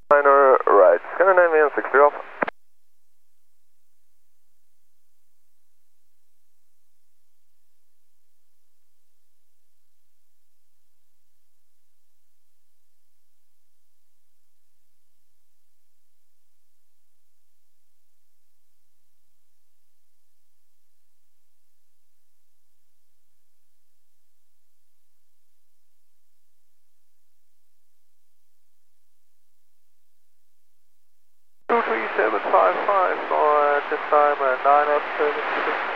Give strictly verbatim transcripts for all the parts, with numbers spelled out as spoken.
Minor right, Scandinavian six three off. two three seven five five for this time uh, nine up seven.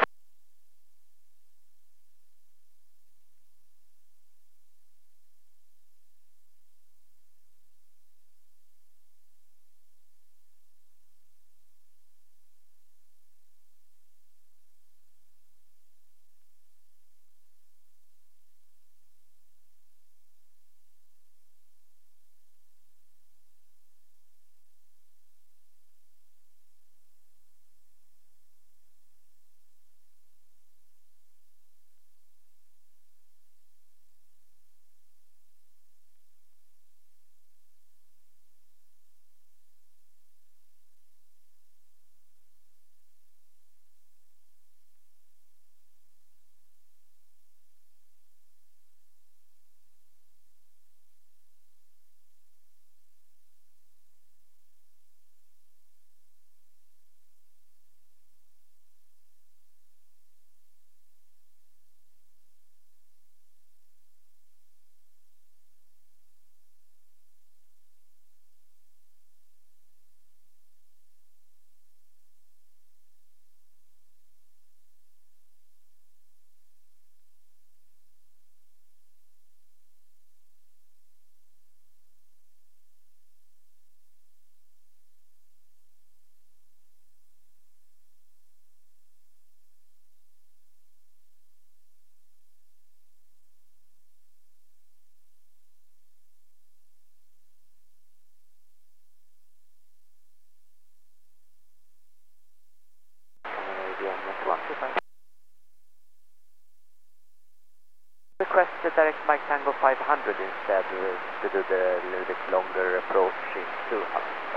Request the direct Mike Tango five hundred instead uh, to do the little bit longer approach into Halmstad.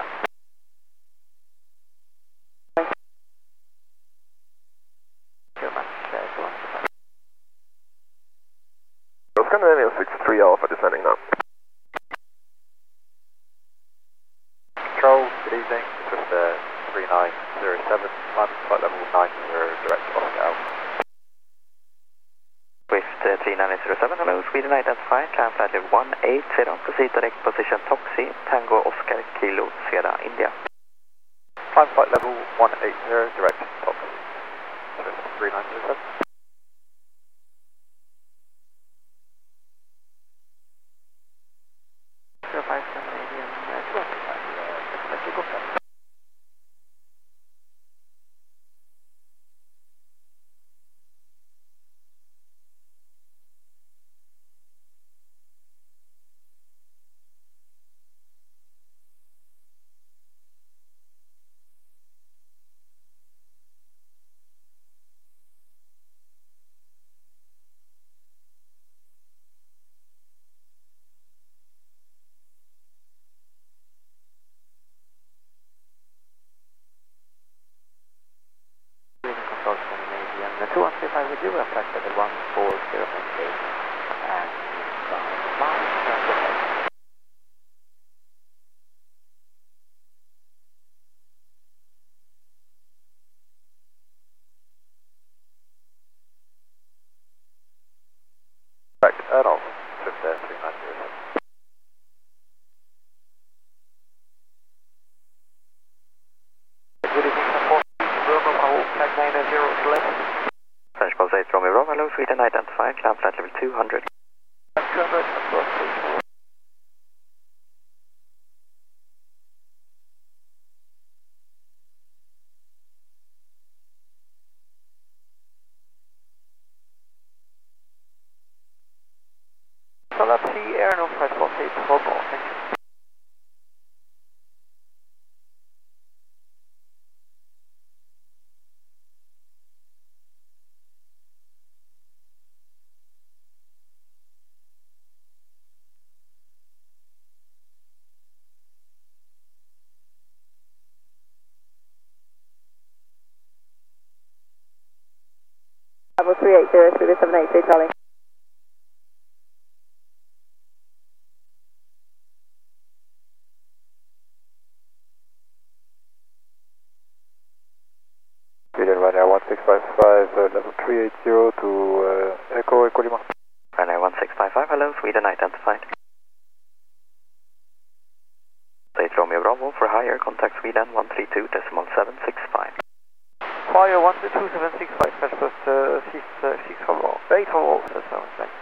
Thank you very much. Uh, Scandinavian six three Alpha descending now. Control, good evening. This is uh, three nine zero seven, climb flight level nine zero, direct Oscar Alpha. Swift uh, three nine zero seven, hello, Sweden identified, climb flight level one eight zero, proceed direct position Toxi, Tango Oscar Kilo Sierra India. Climb flight level one eight zero, direct Toxi. Swift three nine zero seven. zero five Scandinavian uh, two one five, uh, let's go for it. Control Scandinavian uh, two one three five with you, flight level one four zero eight and five nine. Direct Erdal, Swift uh, three nine zero seven. Good evening, support. Roma Paul, flight nine zero eleven. French Pulse eight Romeo Roma, hello, Sweden identified, climb flight level two hundred. two hundred, approach please. So let's see, air no French Pulse eight Romeo, thank you. zero, Zulu seven eight three Charlie. Sweden Ryanair one six five five, uh, level three eight zero to uh, Echo, Echo Lima. Ryanair one six five five, hello, Sweden identified. Eight Romeo Bravo for higher, contact Sweden one three two decimal seven six five. Fire one two seven six five, crash post uh, six, uh, six overall, eight overall, that's how it's like.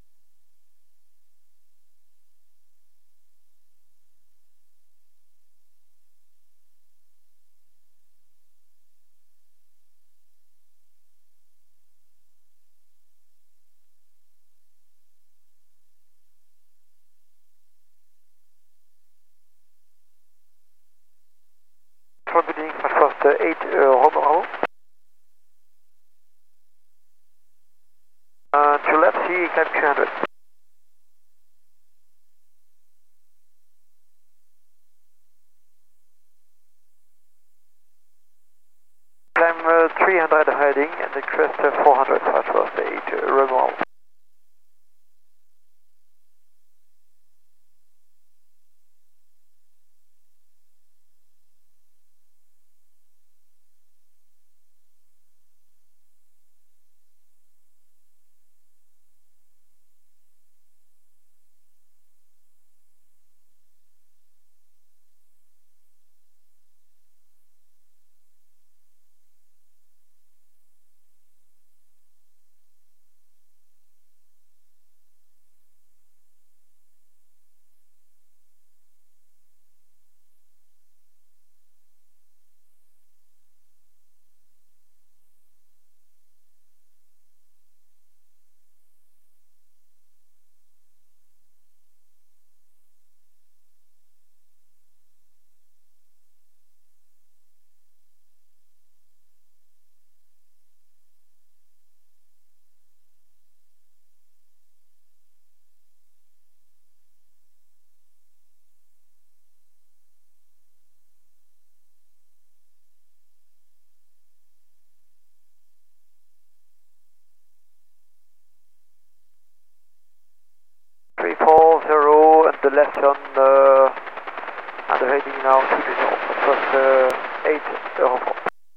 For good evening, crash post uh, eight uh, Romeo Bravo. Uh, to left, see, climb three hundred. Climb uh, three hundred heading and the crest uh, four hundred, crash post eight uh, Romeo Bravo. three four zero and the left turn uh, and the heading now two to zero, first uh, eight Euro four.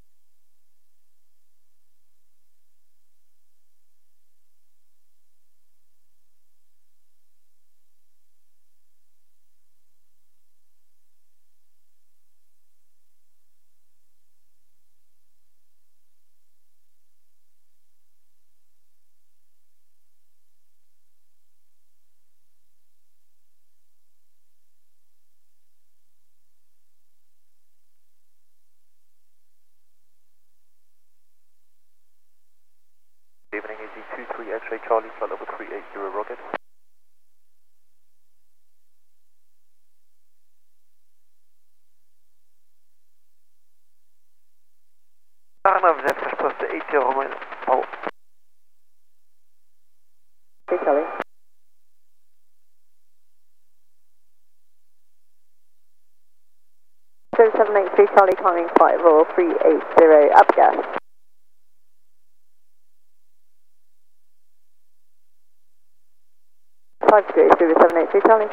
Evening, E Z two three X-ray Charlie, flight level three eight zero Rocket. Arnav, crash post eight Romeo Bravo. Three Charlie. zero seven eight three Charlie climbing five or three eight zero, up gas. five zero, zero seven eight three Charlie.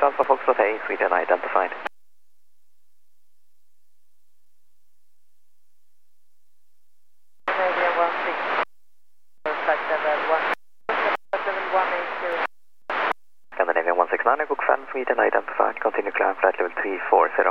Alpha Foxtrot A, Sweden identified. Canadian one six, flight level one, flight level one eight zero. Scandinavian one six nine, Book fan, Sweden identified. Continue climb flight level three four zero.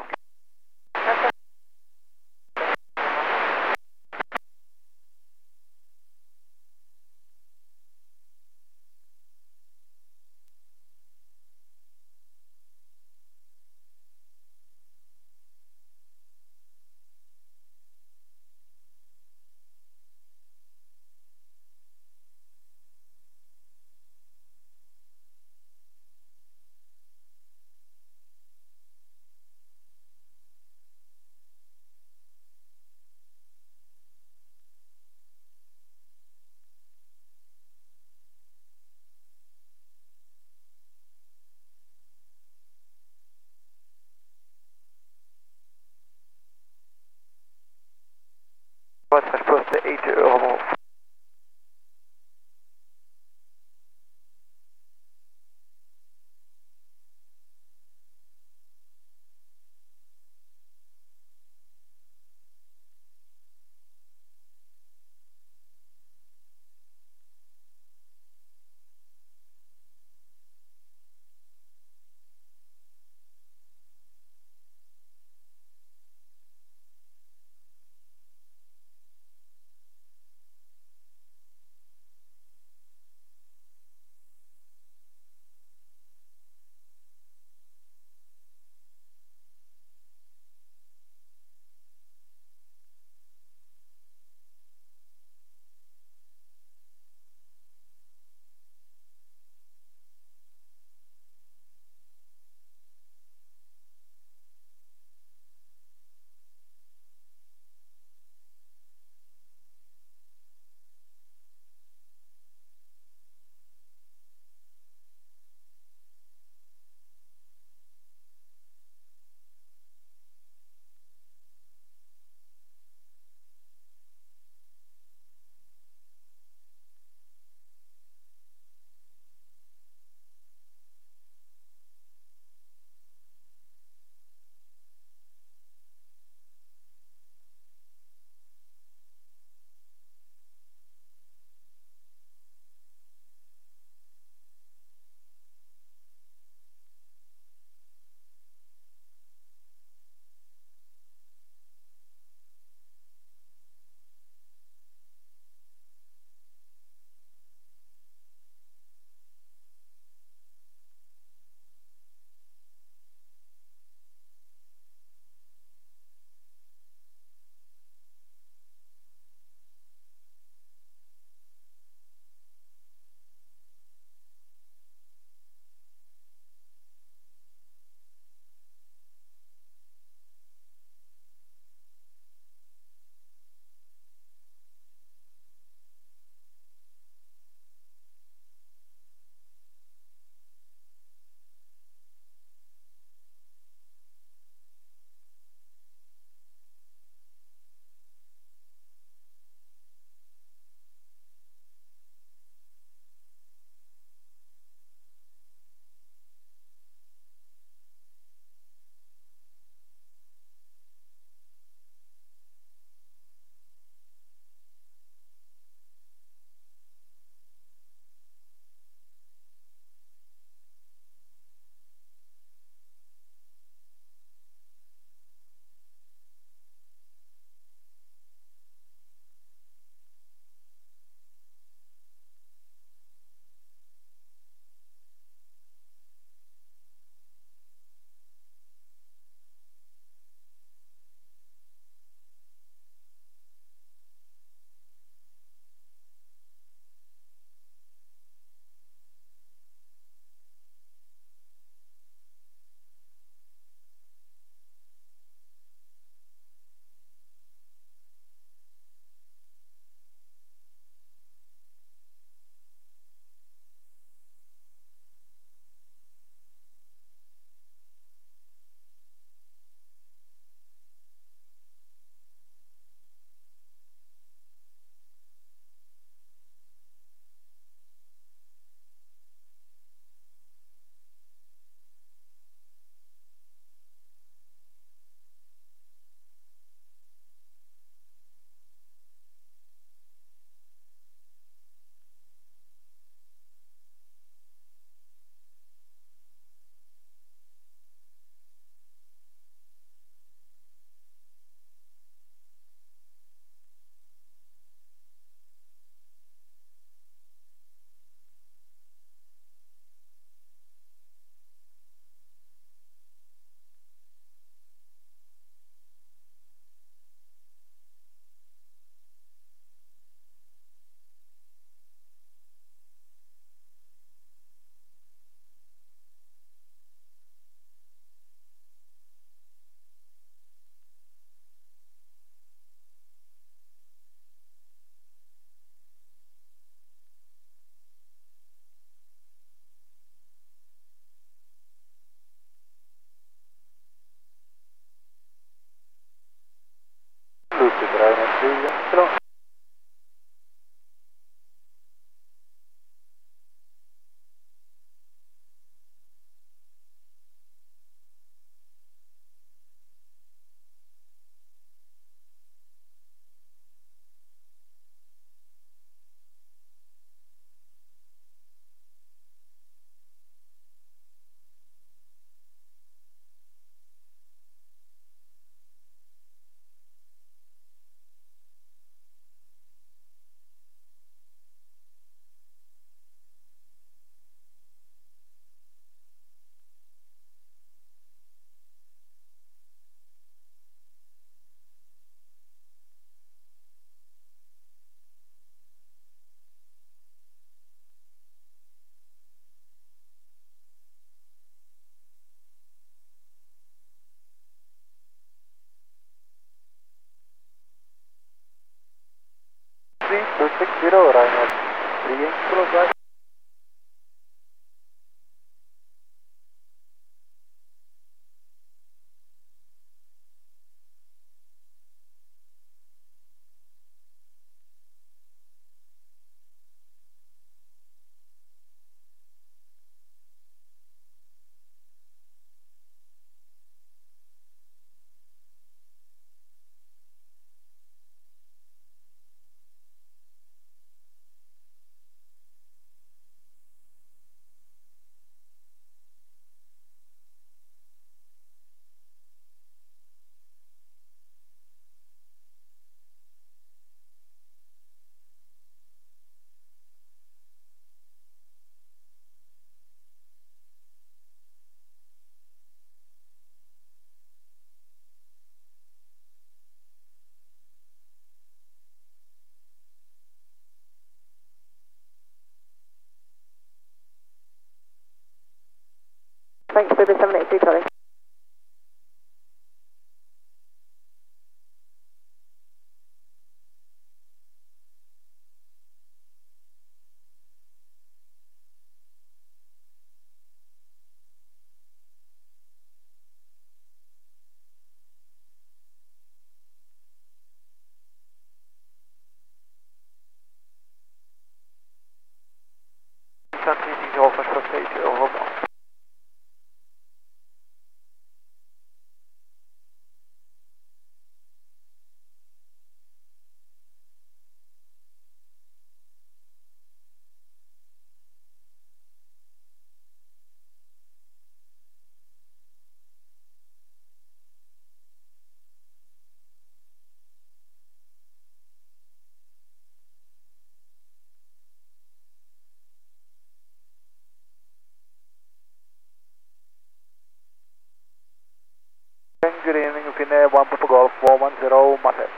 Western Post eight Euro. Green two six zero, Ryanair three eight close right. Thanks, Baby seven eight three, Charlie. Continuing off at first eight, over. Good evening, Finnair one Papa Golf four one zero, Martin.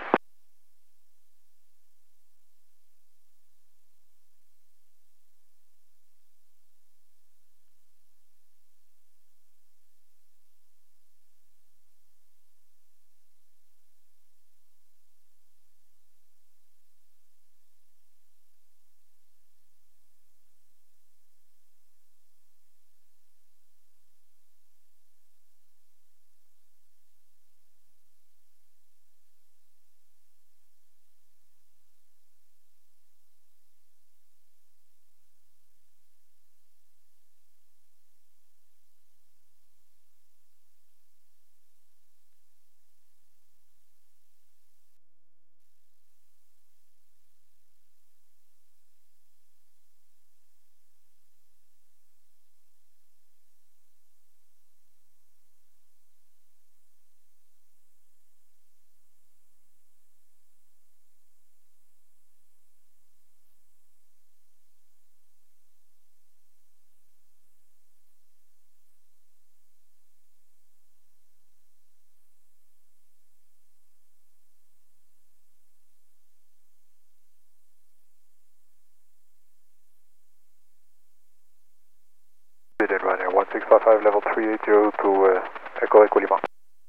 Good in Ryanair one six five five, level three eight zero to uh, Echo Echo Lima.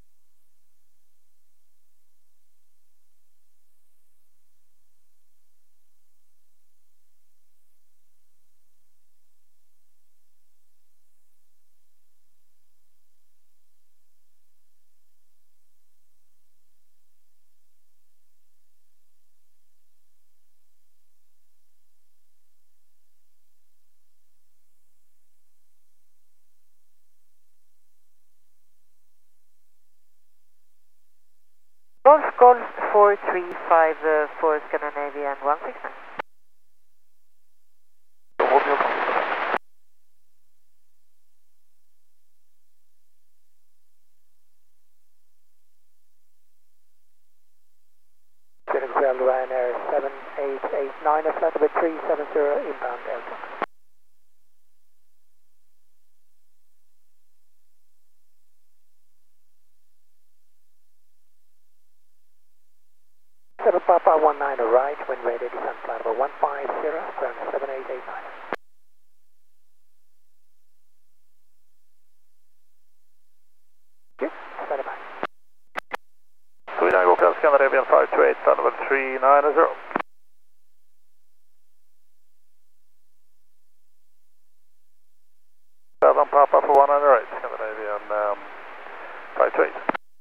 Golf Golf four three five uh, for Scandinavian one six nine. Ryanair seven eight eight nine, a flight number three seven zero, inbound airport. seven Papa one nine, right, when ready, descent flight number one five zero, ground seven eight eight nine. Yes, stand by. Sweden Hotel Scandinavian five two eight, level three nine zero. seven Papa for one hundred eight, Scandinavian um, five two eight.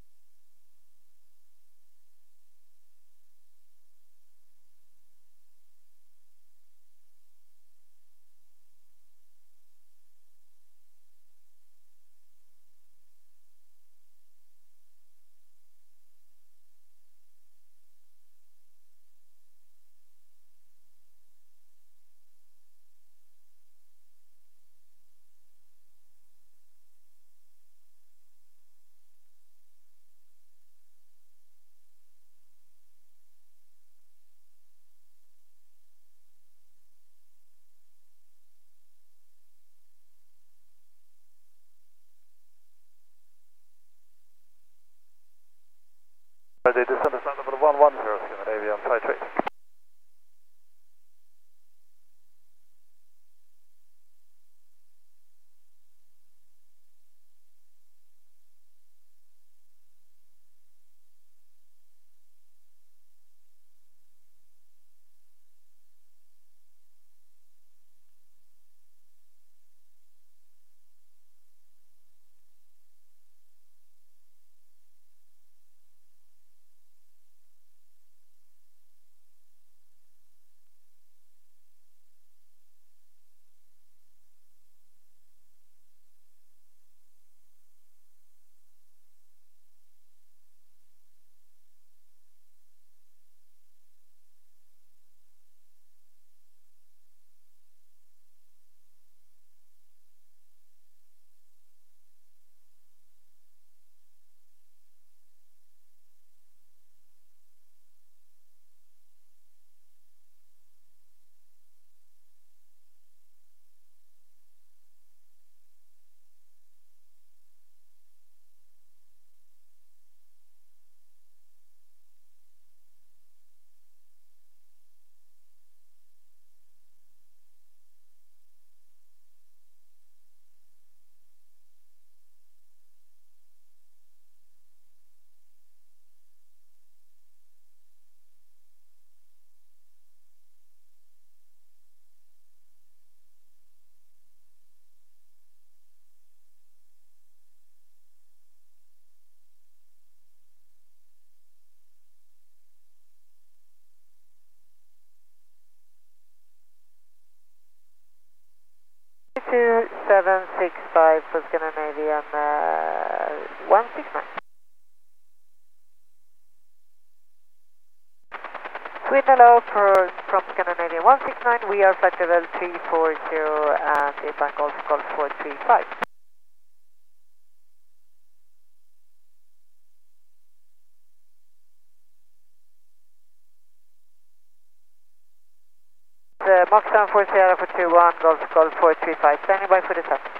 They descend the standard for one one zero, Scandinavian five two eight. two seven six five for Scandinavian uh, one six nine. Sweden hello for, from Scandinavian one six nine, we are flight level three four zero and Japan Golf Golf four three five. Uh, Mach seven four Sierra for two one, Golf Golf four three five, standing by for the sun.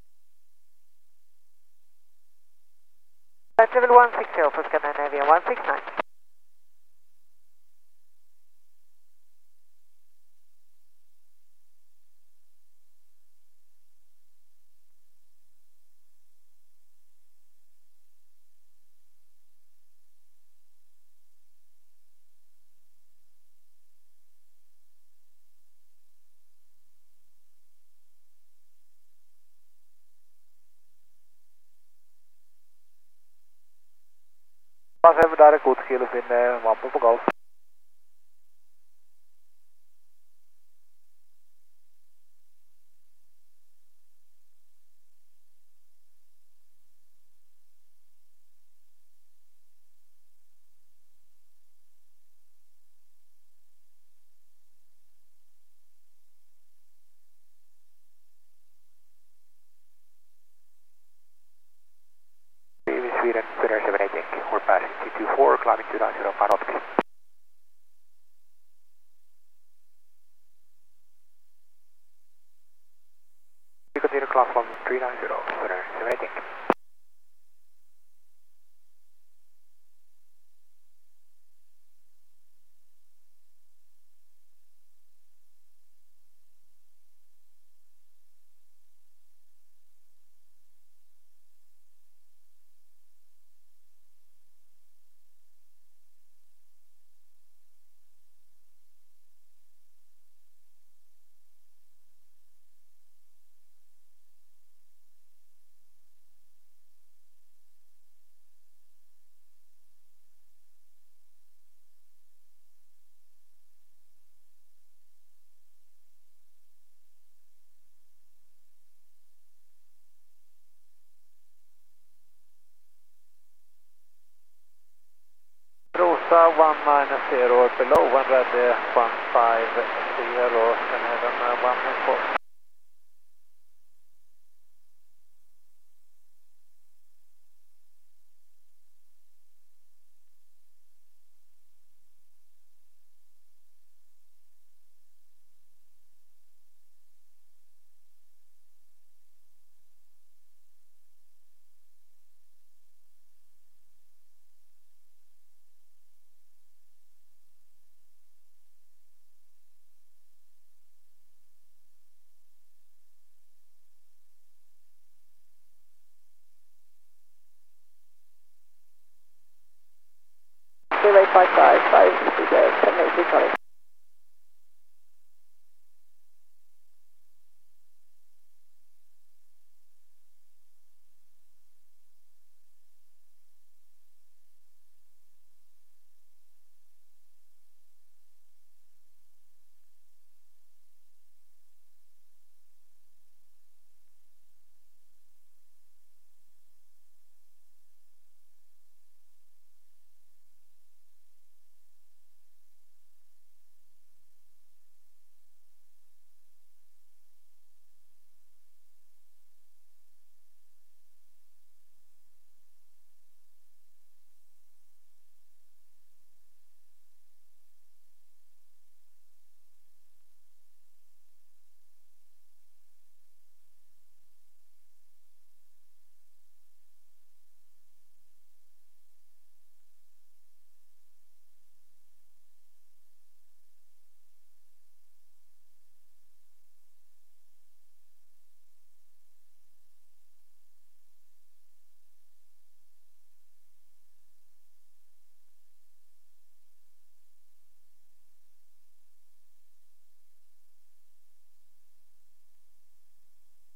Flight level one six zero for Scandinavian one six nine. Dan hebben we daar een goed schilf in uh, Wampen voor Golf. Sweden, Twitter seven eight Inc. We're passing T two four, climbing two nine zero, final optic. We continue class one three nine zero, Twitter seven eight Inc. Delta one minus zero below when ready one five zero, Canadian one four. Freeway five five five, seven eight three,